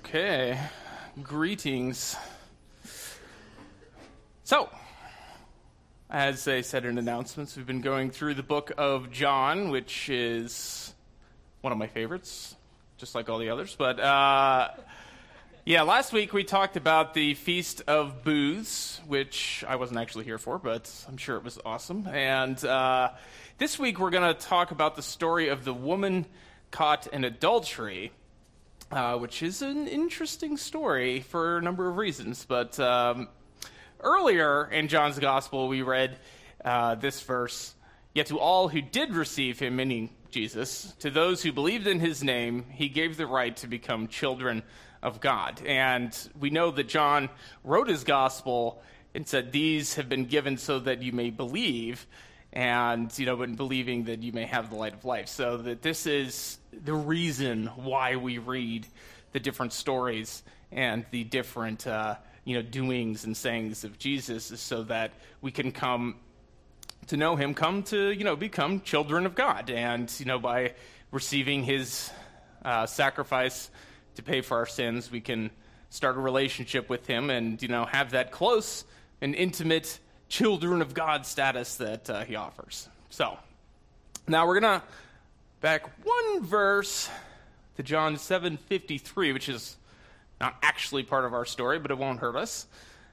Okay, greetings. So, as I said in announcements, we've been going through the book of John, which is one of my favorites, just like all the others. But, last week we talked about the Feast of Booths, which I wasn't actually here for, but I'm sure it was awesome. And this week we're going to talk about the story of the woman caught in adultery, which is an interesting story for a number of reasons. But earlier in John's Gospel, we read this verse, "Yet to all who did receive him," meaning Jesus, "to those who believed in his name, he gave the right to become children of God." And we know that John wrote his Gospel and said, "These have been given so that you may believe," and, in believing that you may have the light of life. So that this is the reason why we read the different stories and the different, doings and sayings of Jesus, is so that we can come to know him, come to, become children of God. And, by receiving his sacrifice to pay for our sins, we can start a relationship with him and, have that close and intimate children of God status that he offers. So, now we're going to back one verse to John 7:53, which is not actually part of our story, but it won't hurt us.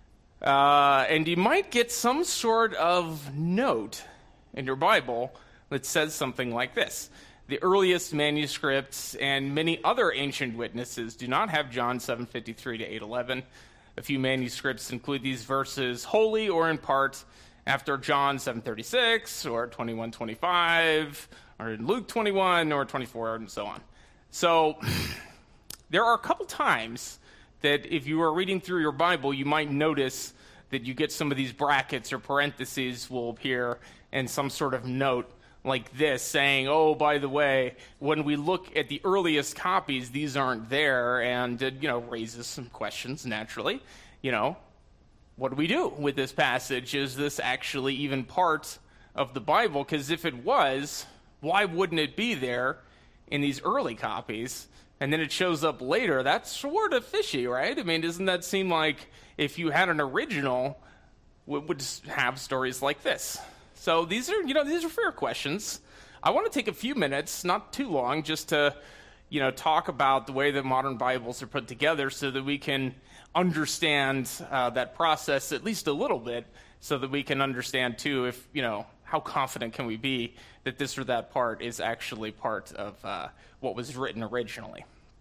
And you might get some sort of note in your Bible that says something like this: "The earliest manuscripts and many other ancient witnesses do not have John 7:53 to 8:11. A few manuscripts include these verses wholly or in part after John 7:36 or 21:25 or in Luke 21 or 24 and so on." So there are a couple times that if you are reading through your Bible, you might notice that you get some of these brackets or parentheses will appear and some sort of note like this saying, "Oh, by the way, when we look at the earliest copies, these aren't there," and it, raises some questions naturally. What do we do with this passage? Is this actually even part of the Bible? Because if it was, why wouldn't it be there in these early copies? And then it shows up later. That's sort of fishy, right? I mean, doesn't that seem like if you had an original, it would have stories like this? So these are fair questions. I want to take a few minutes, not too long, just to, talk about the way that modern Bibles are put together so that we can understand that process at least a little bit, so that we can understand, too, if, how confident can we be that this or that part is actually part of what was written originally.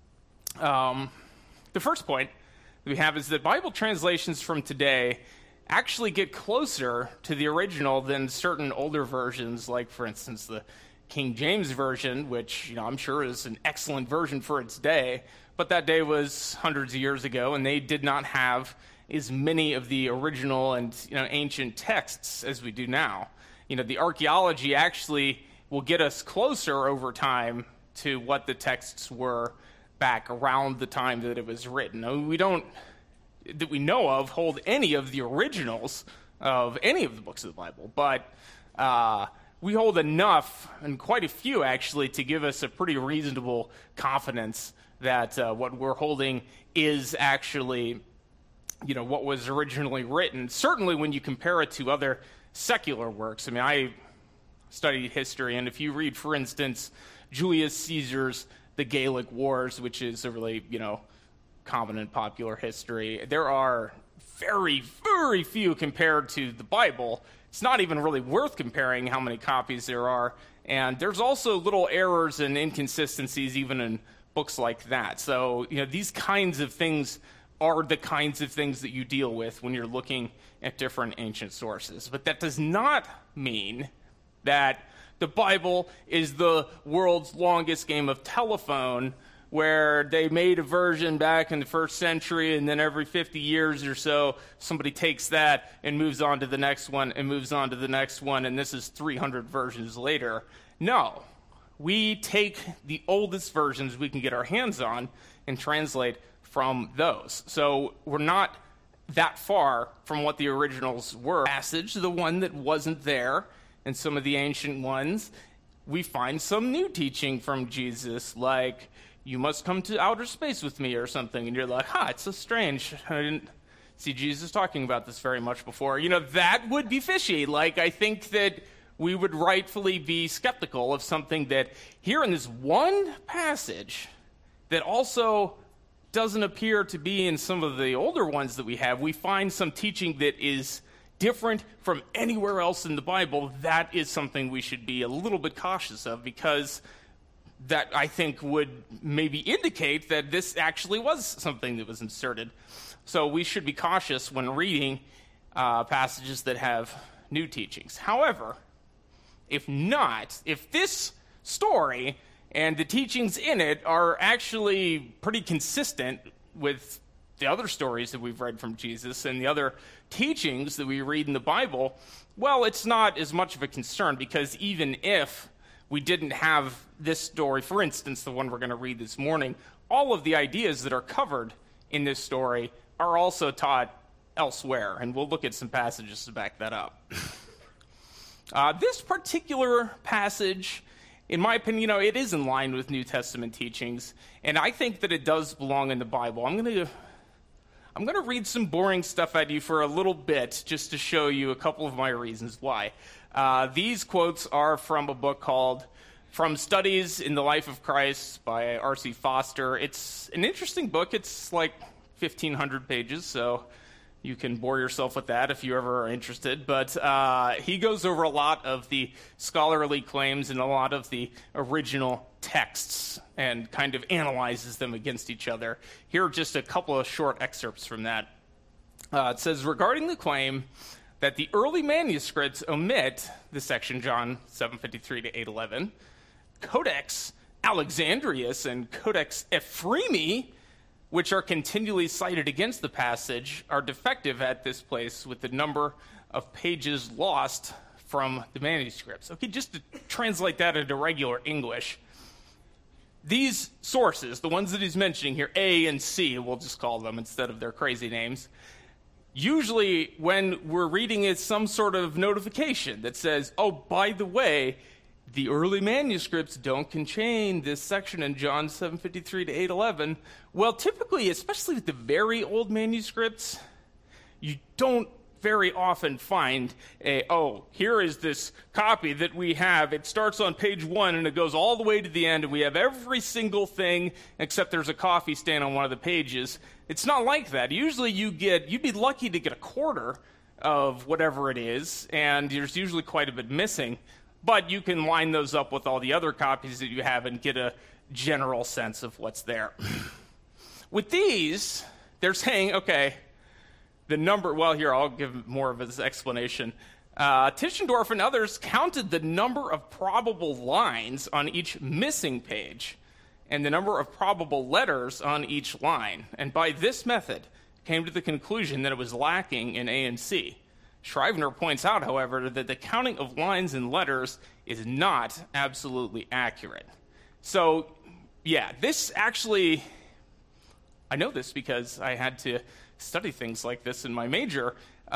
The first point that we have is that Bible translations from today actually get closer to the original than certain older versions, like, for instance, the King James Version, which, I'm sure is an excellent version for its day, but that day was hundreds of years ago, and they did not have as many of the original and, ancient texts as we do now. The archaeology actually will get us closer over time to what the texts were back around the time that it was written. I mean, we don't, that we know of, hold any of the originals of any of the books of the Bible, but we hold enough, and quite a few actually, to give us a pretty reasonable confidence that what we're holding is actually, what was originally written. Certainly when you compare it to other secular works. I mean, I studied history, and if you read, for instance, Julius Caesar's The Gallic Wars, which is a really, common and popular history, there are very, very few compared to the Bible. It's not even really worth comparing how many copies there are, and there's also little errors and inconsistencies even in books like that. So, these kinds of things are the kinds of things that you deal with when you're looking at different ancient sources. But that does not mean that the Bible is the world's longest game of telephone, where they made a version back in the first century, and then every 50 years or so, somebody takes that and moves on to the next one and moves on to the next one, and this is 300 versions later. No. We take the oldest versions we can get our hands on and translate from those. So we're not that far from what the originals were. Passage, the one that wasn't there in some of the ancient ones, we find some new teaching from Jesus, like you must come to outer space with me or something. And you're like, it's so strange. I didn't see Jesus talking about this very much before. That would be fishy. Like, I think that we would rightfully be skeptical of something that here in this one passage that also doesn't appear to be in some of the older ones that we have. We find some teaching that is different from anywhere else in the Bible. That is something we should be a little bit cautious of, because that, I think, would maybe indicate that this actually was something that was inserted. So we should be cautious when reading passages that have new teachings. However, if this story and the teachings in it are actually pretty consistent with the other stories that we've read from Jesus and the other teachings that we read in the Bible, well, it's not as much of a concern, because even if we didn't have this story, for instance, the one we're going to read this morning, all of the ideas that are covered in this story are also taught elsewhere, and we'll look at some passages to back that up. This particular passage, in my opinion, it is in line with New Testament teachings, and I think that it does belong in the Bible. I'm going to read some boring stuff at you for a little bit, just to show you a couple of my reasons why. These quotes are from a book called From Studies in the Life of Christ by R.C. Foster. It's an interesting book. It's like 1,500 pages, so you can bore yourself with that if you ever are interested. But he goes over a lot of the scholarly claims and a lot of the original texts and kind of analyzes them against each other. Here are just a couple of short excerpts from that. It says, regarding the claim that the early manuscripts omit the section John 7:53 to 8:11, Codex Alexandrius and Codex Ephremi, which are continually cited against the passage, are defective at this place with the number of pages lost from the manuscripts. Okay, just to translate that into regular English, these sources, the ones that he's mentioning here, A and C, we'll just call them instead of their crazy names, usually when we're reading it's some sort of notification that says, oh, by the way, the early manuscripts don't contain this section in John 7:53 to 8:11. Well, typically, especially with the very old manuscripts, you don't very often find here is this copy that we have. It starts on page 1 and it goes all the way to the end, and we have every single thing except there's a coffee stain on one of the pages. It's not like that. Usually you'd be lucky to get a quarter of whatever it is, and there's usually quite a bit missing. But you can line those up with all the other copies that you have and get a general sense of what's there. With these, they're saying, okay, the number, well, here, I'll give more of his explanation. Tischendorf and others counted the number of probable lines on each missing page and the number of probable letters on each line, and by this method came to the conclusion that it was lacking in A and C. Schreibner points out, however, that the counting of lines and letters is not absolutely accurate. So, yeah, this actually, I know this because I had to study things like this in my major.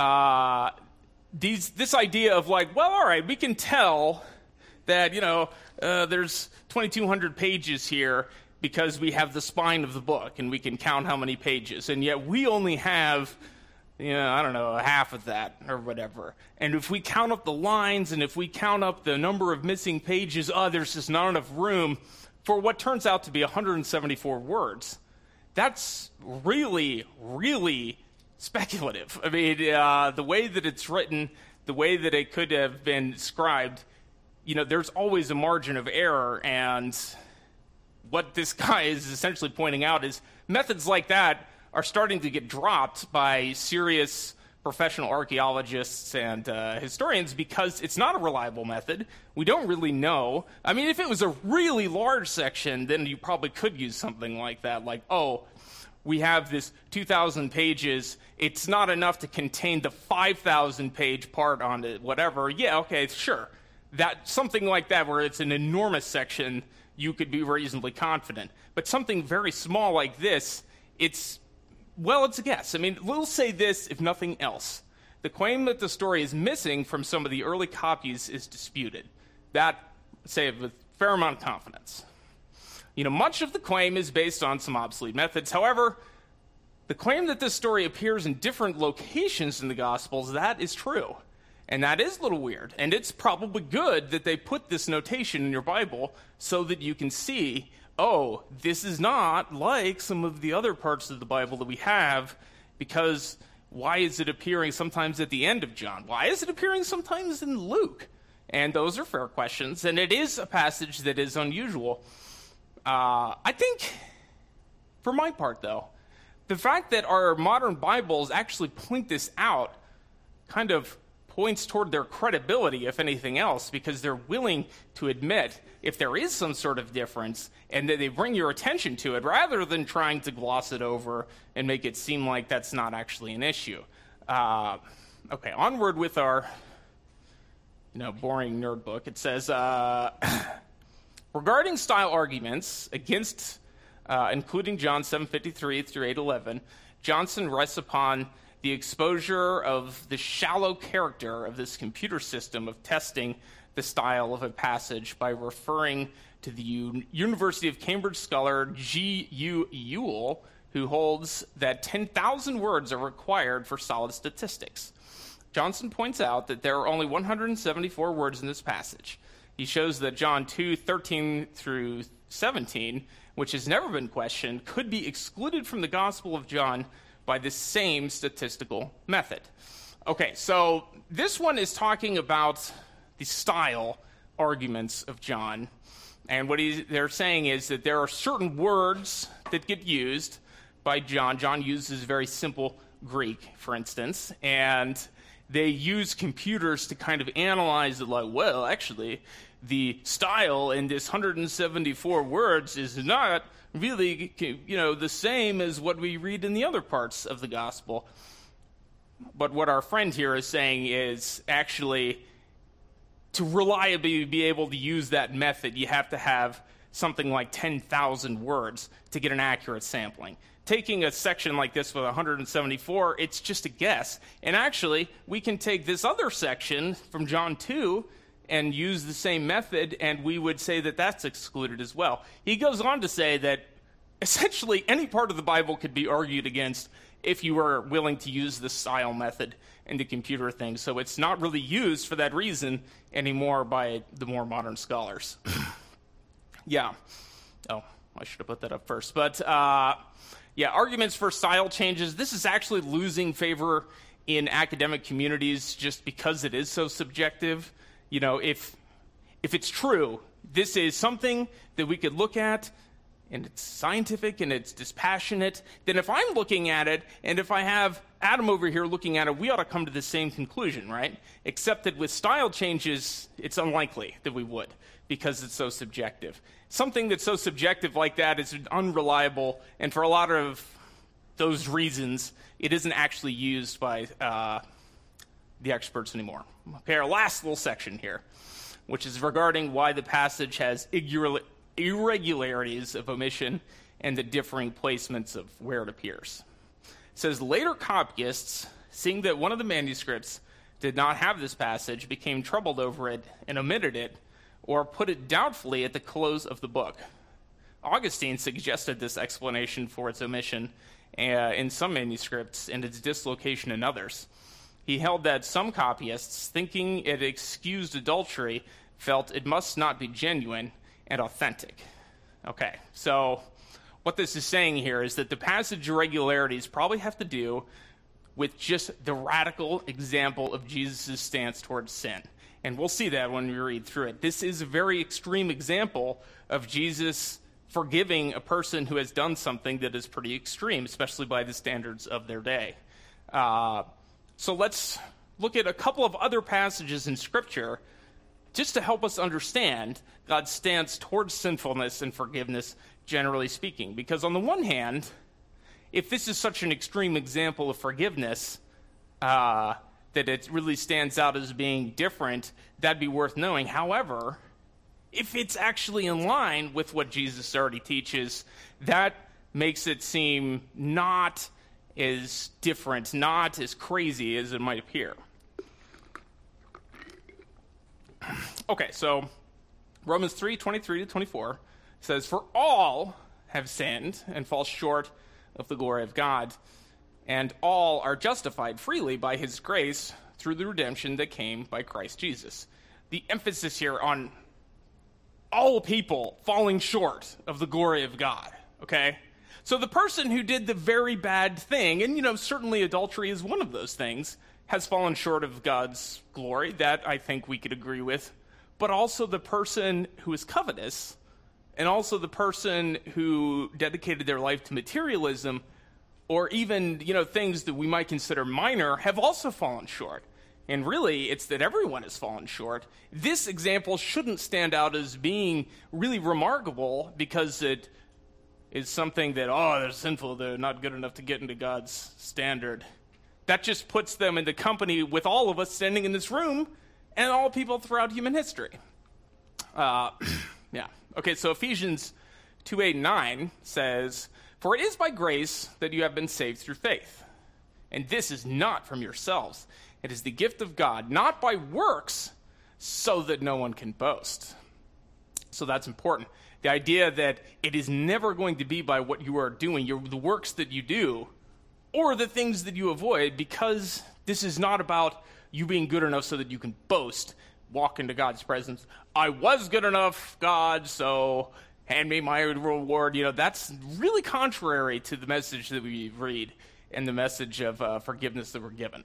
This idea of like, well, all right, we can tell that, there's 2,200 pages here because we have the spine of the book and we can count how many pages, and yet we only have half of that or whatever. And if we count up the lines and if we count up the number of missing pages, there's just not enough room for what turns out to be 174 words. That's really, really speculative. I mean, the way that it's written, the way that it could have been described, there's always a margin of error. And what this guy is essentially pointing out is methods like that are starting to get dropped by serious professional archaeologists and historians because it's not a reliable method. We don't really know. I mean, if it was a really large section, then you probably could use something like that, like, we have this 2,000 pages. It's not enough to contain the 5,000-page part on it, whatever. Yeah, okay, sure. That something like that where it's an enormous section, you could be reasonably confident. But something very small like this, it's a guess. I mean, we'll say this, if nothing else. The claim that the story is missing from some of the early copies is disputed. That, say, with a fair amount of confidence. Much of the claim is based on some obsolete methods. However, the claim that this story appears in different locations in the Gospels, that is true. And that is a little weird. And it's probably good that they put this notation in your Bible so that you can see, oh, this is not like some of the other parts of the Bible that we have, because why is it appearing sometimes at the end of John? Why is it appearing sometimes in Luke? And those are fair questions, and it is a passage that is unusual. I think, for my part, though, the fact that our modern Bibles actually point this out kind of points toward their credibility, if anything else, because they're willing to admit if there is some sort of difference and that they bring your attention to it rather than trying to gloss it over and make it seem like that's not actually an issue. Okay, onward with our boring nerd book. It says, regarding style arguments against, including John 7:53 through 8:11, Johnson rests upon the exposure of the shallow character of this computer system of testing the style of a passage by referring to the University of Cambridge scholar G.U. Ewell, who holds that 10,000 words are required for solid statistics. Johnson points out that there are only 174 words in this passage. He shows that John 2:13 through 17, which has never been questioned, could be excluded from the Gospel of John by the same statistical method. Okay, so this one is talking about the style arguments of John. And what they're saying is that there are certain words that get used by John. John uses very simple Greek, for instance, and they use computers to kind of analyze it like, well, actually, the style in this 174 words is not really, the same as what we read in the other parts of the gospel. But what our friend here is saying is actually to reliably be able to use that method, you have to have something like 10,000 words to get an accurate sampling. Taking a section like this with 174, it's just a guess. And actually, we can take this other section from John 2 and use the same method, and we would say that that's excluded as well. He goes on to say that essentially any part of the Bible could be argued against if you were willing to use the style method in the computer thing. So it's not really used for that reason anymore by the more modern scholars. Yeah. Oh, I should have put that up first. But, arguments for style changes. This is actually losing favor in academic communities just because it is so subjective. If it's true, this is something that we could look at, and it's scientific and it's dispassionate, then if I'm looking at it, and if I have Adam over here looking at it, we ought to come to the same conclusion, right? Except that with style changes, it's unlikely that we would, because it's so subjective. Something that's so subjective like that is unreliable, and for a lot of those reasons, it isn't actually used by the experts anymore. Okay, our last little section here, which is regarding why the passage has irregularities of omission and the differing placements of where it appears. It says, later copyists, seeing that one of the manuscripts did not have this passage, became troubled over it and omitted it, or put it doubtfully at the close of the book. Augustine suggested this explanation for its omission in some manuscripts and its dislocation in others. He held that some copyists, thinking it excused adultery, felt it must not be genuine and authentic. Okay, so what this is saying here is that the passage irregularities probably have to do with just the radical example of Jesus' stance towards sin. And we'll see that when we read through it. This is a very extreme example of Jesus forgiving a person who has done something that is pretty extreme, especially by the standards of their day. So let's look at a couple of other passages in Scripture just to help us understand God's stance towards sinfulness and forgiveness, generally speaking. Because on the one hand, if this is such an extreme example of forgiveness, that it really stands out as being different, that'd be worth knowing. However, if it's actually in line with what Jesus already teaches, that makes it seem not as different, not as crazy as it might appear. Okay, so Romans 3:23-24, It says, "For all have sinned and fall short of the glory of God, and all are justified freely by his grace through the redemption that came by Christ Jesus." The emphasis here on all people falling short of the glory of God, okay? So the person who did the very bad thing, and certainly adultery is one of those things, has fallen short of God's glory. That I think we could agree with. But also the person who is covetous, and also the person who dedicated their life to materialism, or even, things that we might consider minor, have also fallen short. And really, it's that everyone has fallen short. This example shouldn't stand out as being really remarkable because it is something that, they're sinful, they're not good enough to get into God's standard. That just puts them in the company with all of us standing in this room and all people throughout human history. Okay, so Ephesians 2:8-9 says, "For it is by grace that you have been saved through faith. And this is not from yourselves. It is the gift of God, not by works, so that no one can boast." So that's important. The idea that it is never going to be by what you are doing, the works that you do, or the things that you avoid, because this is not about you being good enough so that you can boast, walk into God's presence. I was good enough, God, so hand me my reward. That's really contrary to the message that we read and the message of forgiveness that we're given.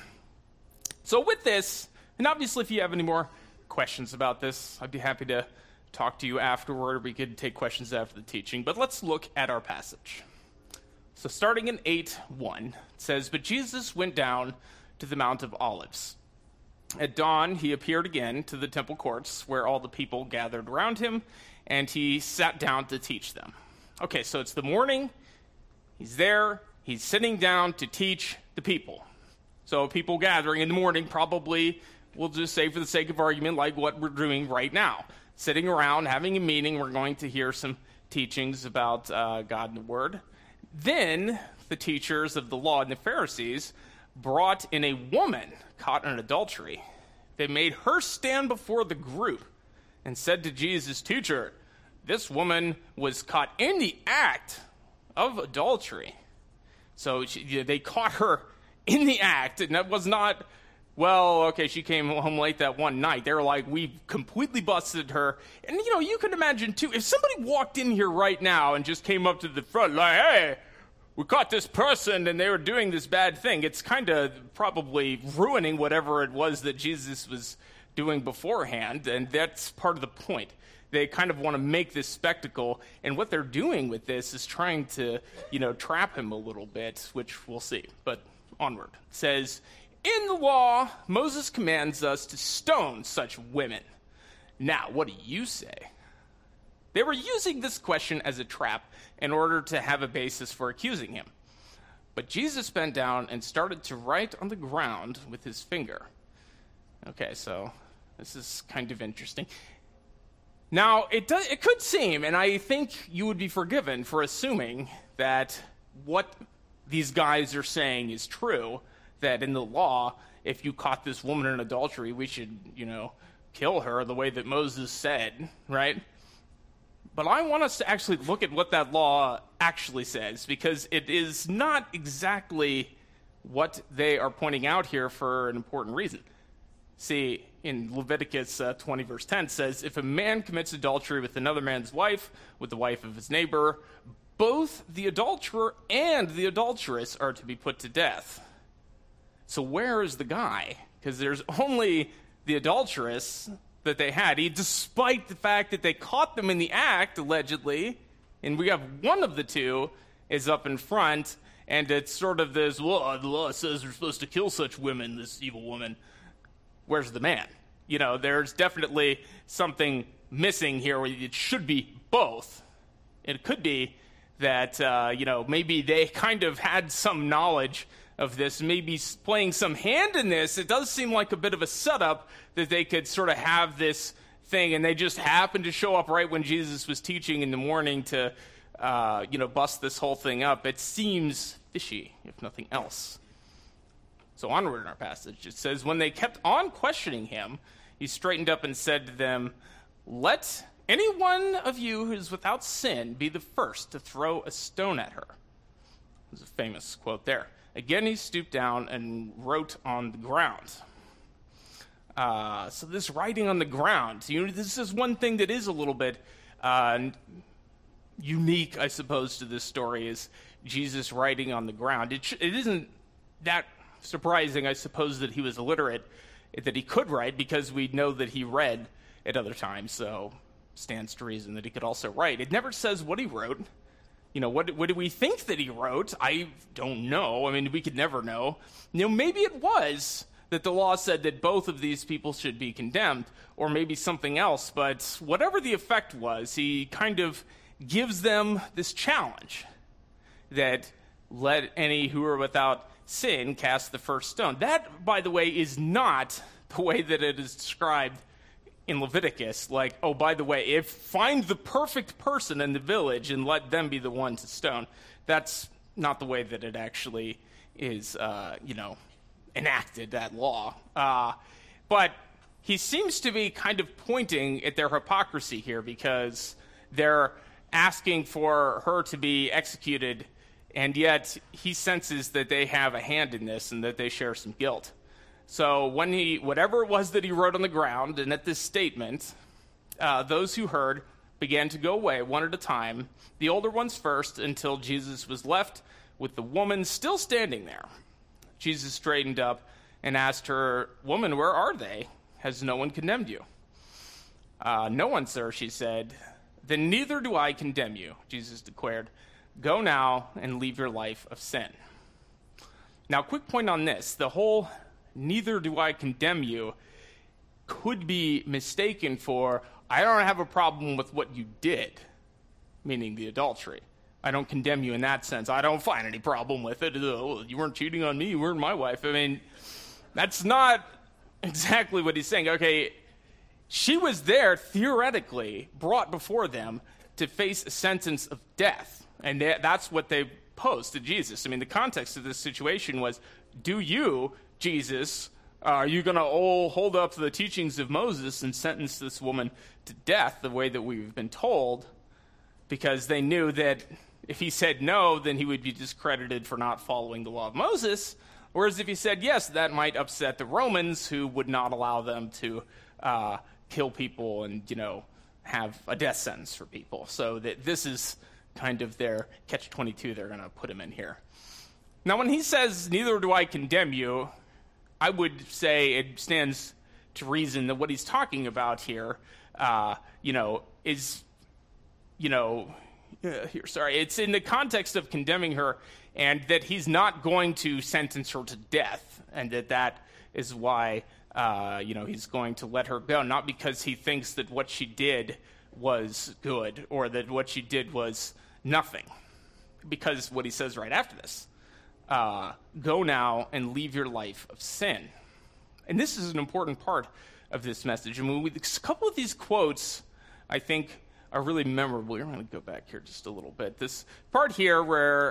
So with this, and obviously if you have any more questions about this, I'd be happy to talk to you afterward. We could take questions after the teaching, but let's look at our passage. So starting in 8:1, it says, "But Jesus went down to the Mount of Olives. At dawn, he appeared again to the temple courts where all the people gathered around him, and he sat down to teach them." Okay, so it's the morning. He's there. He's sitting down to teach the people. So people gathering in the morning probably, we'll just say for the sake of argument, like what we're doing right now. Sitting around, having a meeting, we're going to hear some teachings about God and the Word. Then the teachers of the law and the Pharisees brought in a woman caught in adultery. They made her stand before the group and said to Jesus, "Teacher, this woman was caught in the act of adultery." So they caught her in the act, and that was not, she came home late that one night. They were like, "We've completely busted her." And, you can imagine, too, if somebody walked in here right now and just came up to the front like, "Hey, we caught this person and they were doing this bad thing," it's kind of probably ruining whatever it was that Jesus was doing beforehand, and that's part of the point. They kind of want to make this spectacle, and what they're doing with this is trying to, trap him a little bit, which we'll see. But onward. It says, "In the law, Moses commands us to stone such women. Now, what do you say?" They were using this question as a trap in order to have a basis for accusing him. But Jesus bent down and started to write on the ground with his finger. Okay, so this is kind of interesting. Now, it could seem, and I think you would be forgiven for assuming that what these guys are saying is true, that in the law, if you caught this woman in adultery, we should, kill her the way that Moses said, right? But I want us to actually look at what that law actually says, because it is not exactly what they are pointing out here for an important reason. See, in Leviticus 20, verse 10 says, "If a man commits adultery with another man's wife, with the wife of his neighbor, both the adulterer and the adulteress are to be put to death." So where is the guy? Because there's only the adulteress that they had, despite the fact that they caught them in the act, allegedly, and we have one of the two is up in front, and it's sort of this, well, the law says we're supposed to kill such women, this evil woman. Where's the man? There's definitely something missing here where it should be both. It could be that, maybe they kind of had some knowledge of this, maybe playing some hand in this. It does seem like a bit of a setup that they could sort of have this thing, and they just happened to show up right when Jesus was teaching in the morning to, bust this whole thing up. It seems fishy, if nothing else. So onward in our passage, it says, "When they kept on questioning him, he straightened up and said to them, 'Let any one of you who is without sin be the first to throw a stone at her." There's a famous quote there. Again, he stooped down and wrote on the ground. So this writing on the ground, this is one thing that is a little bit unique, I suppose, to this story, is Jesus writing on the ground. It isn't that surprising, I suppose, that he was illiterate, that he could write, because we know that he read at other times, so stands to reason that he could also write. It never says what he wrote. What do we think that he wrote? I don't know. I mean, we could never know. Maybe it was that the law said that both of these people should be condemned, or maybe something else, but whatever the effect was, he kind of gives them this challenge that let any who are without sin cast the first stone. That, by the way, is not the way that it is described in Leviticus. Like, oh, by the way, find the perfect person in the village and let them be the one to stone. That's not the way that it actually is, enacted, that law. But he seems to be kind of pointing at their hypocrisy here, because they're asking for her to be executed, and yet he senses that they have a hand in this and that they share some guilt. So whatever it was that he wrote on the ground, and at this statement, those who heard began to go away one at a time, the older ones first, until Jesus was left with the woman still standing there. Jesus straightened up and asked her, "Woman, where are they? Has no one condemned you?" "No one, sir," she said. "Then neither do I condemn you," Jesus declared. "Go now and leave your life of sin." Now, quick point on this. The whole "neither do I condemn you" could be mistaken for, I don't have a problem with what you did, meaning the adultery. I don't condemn you in that sense. I don't find any problem with it. Oh, you weren't cheating on me, you weren't my wife. I mean, that's not exactly what he's saying. Okay, she was there, theoretically, brought before them to face a sentence of death. And that's what they posed to Jesus. I mean, the context of this situation was, do you, Jesus, are you going to hold up the teachings of Moses and sentence this woman to death the way that we've been told? Because they knew that if he said no, then he would be discredited for not following the law of Moses. Whereas if he said yes, that might upset the Romans, who would not allow them to kill people and, have a death sentence for people. So that this is kind of their catch-22 they're going to put him in here. Now, when he says, "Neither do I condemn you," I would say it stands to reason that what he's talking about here, it's in the context of condemning her, and that he's not going to sentence her to death, and that is why, he's going to let her go, not because he thinks that what she did was good or that what she did was nothing. Because what he says right after this, "Go now and leave your life of sin." And this is an important part of this message. I mean, a couple of these quotes, I think, are really memorable. We're going to go back here just a little bit. This part here where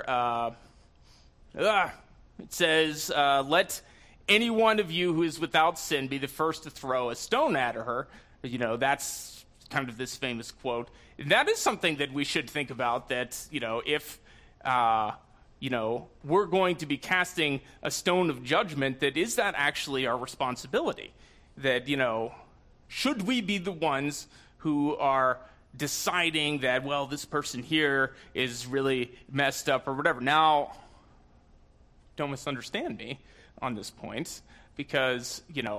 it says, "Let any one of you who is without sin be the first to throw a stone at her." That's kind of this famous quote. That is something that we should think about, that, if we're going to be casting a stone of judgment, is that actually our responsibility? That, should we be the ones who are deciding that, well, this person here is really messed up or whatever? Now, don't misunderstand me on this point, because,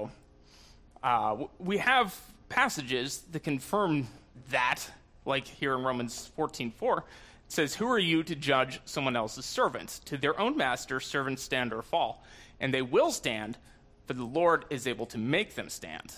we have passages that confirm that, like here in Romans 14:4. It says, "Who are you to judge someone else's servants? To their own master, servants stand or fall. And they will stand, for the Lord is able to make them stand."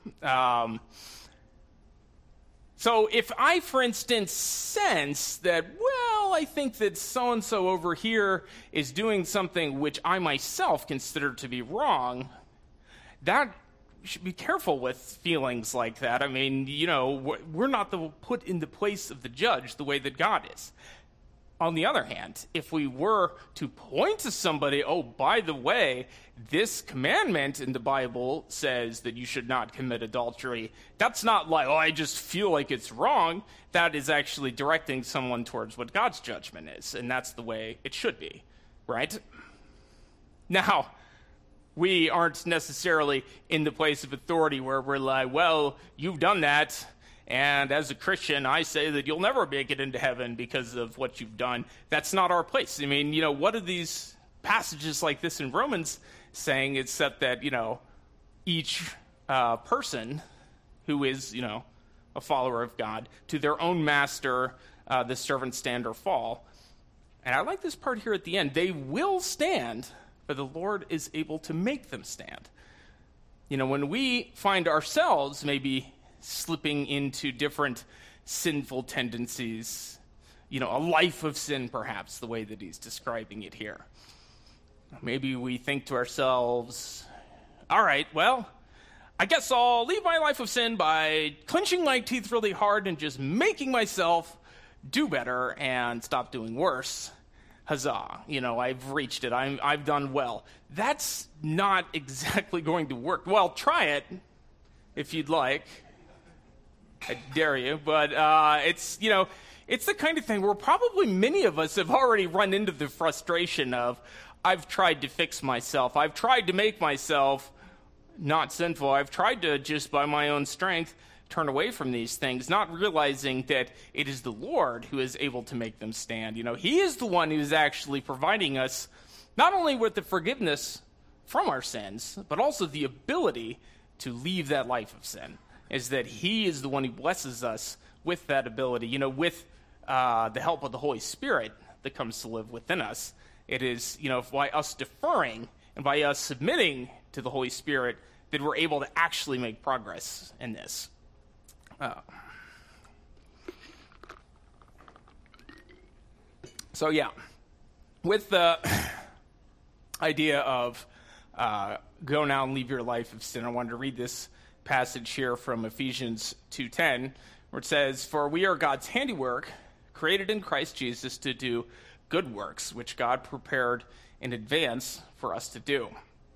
So if I, for instance, sense that, well, I think that so-and-so over here is doing something which I myself consider to be wrong, that should be careful with feelings like that. I mean, we're not put in the place of the judge the way that God is. On the other hand, if we were to point to somebody, oh, by the way, this commandment in the Bible says that you should not commit adultery, that's not like, oh, I just feel like it's wrong. That is actually directing someone towards what God's judgment is, and that's the way it should be, right? Now, we aren't necessarily in the place of authority where we're like, well, you've done that, and as a Christian, I say that you'll never make it into heaven because of what you've done. That's not our place. I mean, what are these passages like this in Romans saying, except that, each person who is, a follower of God, to their own master, the servant stand or fall. And I like this part here at the end. They will stand, but the Lord is able to make them stand. When we find ourselves maybe slipping into different sinful tendencies, a life of sin, perhaps, the way that he's describing it here. Maybe we think to ourselves, all right, well, I guess I'll leave my life of sin by clenching my teeth really hard and just making myself do better and stop doing worse. Huzzah, I've reached it. I've done well. That's not exactly going to work. Well, try it if you'd like. I dare you. But it's the kind of thing where probably many of us have already run into the frustration of, I've tried to fix myself. I've tried to make myself not sinful. I've tried to just by my own strength turn away from these things, not realizing that it is the Lord who is able to make them stand. He is the one who is actually providing us not only with the forgiveness from our sins, but also the ability to leave that life of sin, is that he is the one who blesses us with that ability, with the help of the Holy Spirit that comes to live within us. It is, by us deferring and by us submitting to the Holy Spirit that we're able to actually make progress in this. With the idea of go now and leave your life of sin, I wanted to read this passage here from Ephesians 2:10, where it says, "For we are God's handiwork, created in Christ Jesus to do good works, which God prepared in advance for us to do."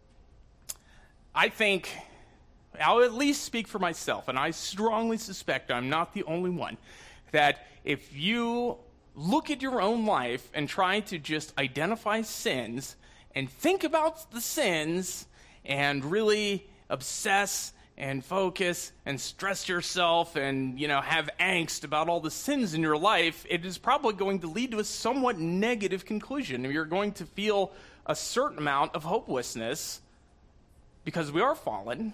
I think, I'll at least speak for myself, and I strongly suspect I'm not the only one, that if you look at your own life and try to just identify sins and think about the sins and really obsess and focus and stress yourself and, have angst about all the sins in your life, it is probably going to lead to a somewhat negative conclusion. You're going to feel a certain amount of hopelessness because we are fallen.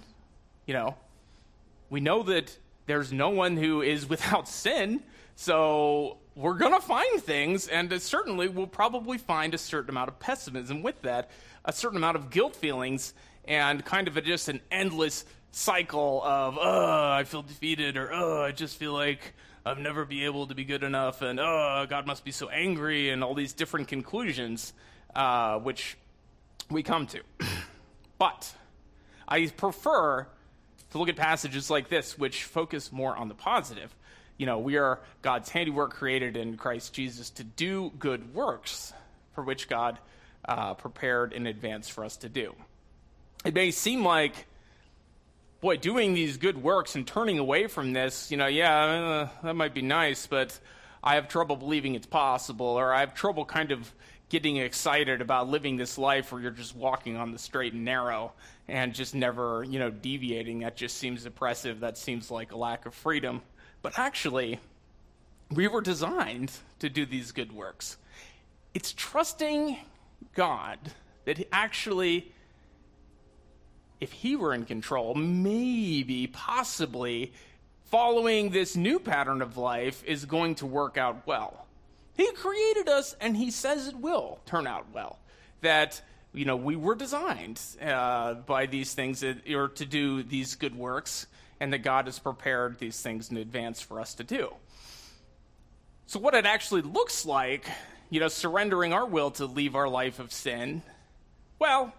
We know that there's no one who is without sin, so we're going to find things, and certainly we'll probably find a certain amount of pessimism with that, a certain amount of guilt feelings, and kind of just an endless cycle of, I feel defeated, or, I just feel like I'll never be able to be good enough, and, God must be so angry, and all these different conclusions, which we come to. But I prefer to look at passages like this, which focus more on the positive. We are God's handiwork created in Christ Jesus to do good works for which God prepared in advance for us to do. It may seem like, doing these good works and turning away from this, that might be nice, but I have trouble believing it's possible, or I have trouble kind of getting excited about living this life where you're just walking on the straight and narrow and just never, deviating. That just seems oppressive. That seems like a lack of freedom. But actually, we were designed to do these good works. It's trusting God that actually, if he were in control, maybe, possibly, following this new pattern of life is going to work out well. He created us, and he says it will turn out well. That, we were designed by these things, or to do these good works, and that God has prepared these things in advance for us to do. So what it actually looks like, surrendering our will to leave our life of sin, well,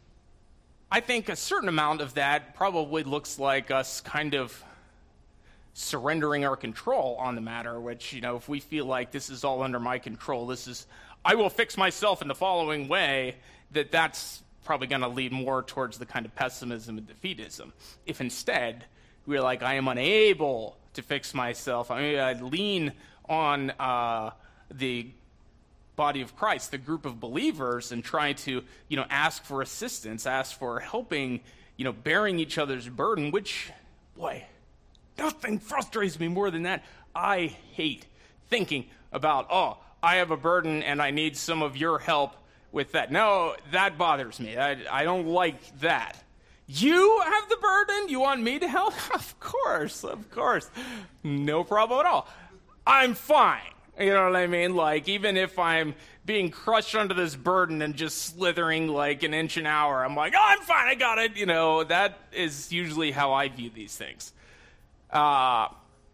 I think a certain amount of that probably looks like us kind of surrendering our control on the matter, which, if we feel like this is all under my control, I will fix myself in the following way, that's probably going to lead more towards the kind of pessimism and defeatism. If instead we're like, I am unable to fix myself, I lean on the body of Christ, the group of believers, and try to, ask for assistance, ask for helping, bearing each other's burden, which, boy, nothing frustrates me more than that. I hate thinking about, I have a burden and I need some of your help with that. No, that bothers me. I don't like that. You have the burden? You want me to help? Of course. No problem at all. I'm fine. You know what I mean? Like, even if I'm being crushed under this burden and just slithering like an inch an hour, I'm like, I'm fine, I got it. That is usually how I view these things. But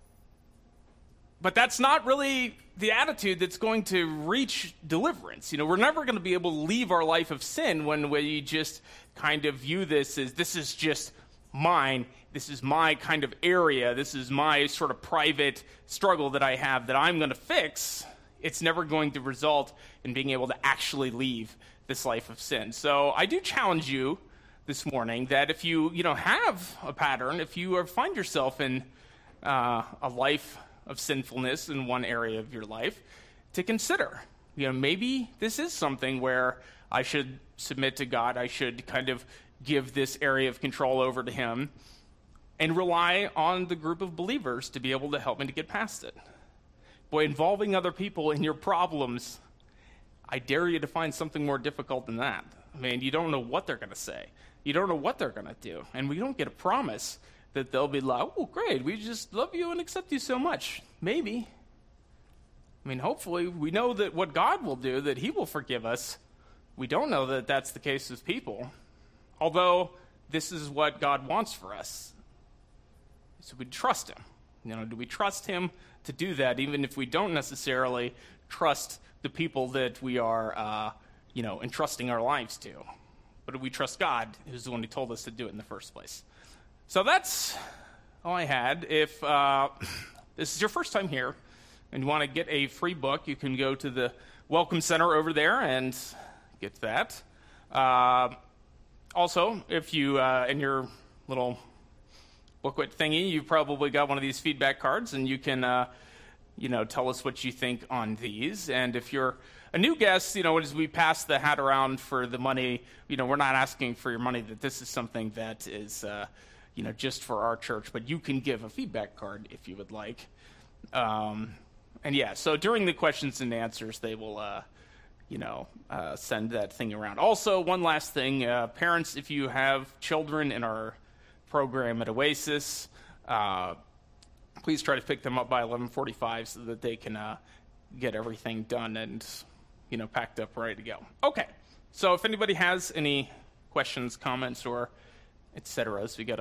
that's not really the attitude that's going to reach deliverance. We're never going to be able to leave our life of sin when we just kind of view this as, this is just mine. This is my kind of area. This is my sort of private struggle that I have that I'm going to fix. It's never going to result in being able to actually leave this life of sin. So I do challenge you this morning that if you have a pattern, if you find yourself in a life of sinfulness in one area of your life, to consider, maybe this is something where I should submit to God. I should kind of give this area of control over to him and rely on the group of believers to be able to help me to get past it. Boy, involving other people in your problems, I dare you to find something more difficult than that. You don't know what they're going to say. You don't know what they're going to do. And we don't get a promise that they'll be like, oh, great, we just love you and accept you so much. Maybe. Hopefully, we know that what God will do, that he will forgive us. We don't know that that's the case with people. Although, this is what God wants for us. So we trust him. Do we trust him to do that, even if we don't necessarily trust the people that we are, entrusting our lives to? But do we trust God, who's the one who told us to do it in the first place? So that's all I had. If this is your first time here and you want to get a free book, you can go to the Welcome Center over there and get that. Also, if you, in your little booklet thingy, you've probably got one of these feedback cards, and you can, tell us what you think on these. And if you're a new guest, as we pass the hat around for the money, we're not asking for your money, that this is something that is, just for our church, but you can give a feedback card if you would like. So during the questions and answers, they will, send that thing around. Also, one last thing, parents, if you have children in our program at Oasis, please try to pick them up by 11:45 so that they can get everything done and, packed up, ready to go. Okay, so if anybody has any questions, comments, or et cetera, we got